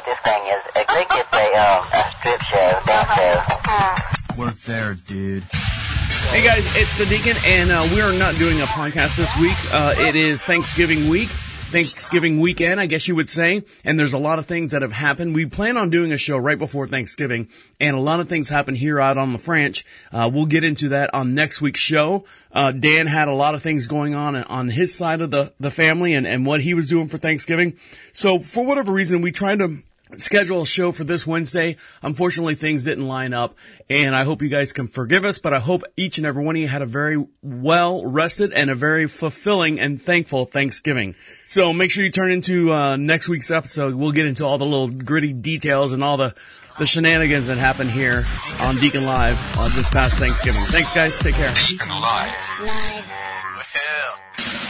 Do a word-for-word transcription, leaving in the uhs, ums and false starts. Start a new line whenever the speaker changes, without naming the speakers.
this thing is. I think it's a, um, a strip show, dance show.
Work there, dude.
Hey guys, it's the Deacon, and uh, we are not doing a podcast this week. Uh, it is Thanksgiving week. Thanksgiving weekend, I guess you would say, and there's a lot of things that have happened. We plan on doing a show right before Thanksgiving, and a lot of things happen here out on the French. Uh, we'll get into that on next week's show. Uh, Dan had a lot of things going on on his side of the, the family and, and what he was doing for Thanksgiving. So for whatever reason, we tried to schedule a show for this Wednesday. Unfortunately, things didn't line up, and I hope you guys can forgive us, but I hope each and every one of you had a very well-rested and a very fulfilling and thankful Thanksgiving. So make sure you turn into uh next week's episode. We'll get into all the little gritty details and all the, the shenanigans that happened here on Deacon Live uh, this past Thanksgiving. Thanks, guys. Take care.
Deacon Live.
Live.
Well.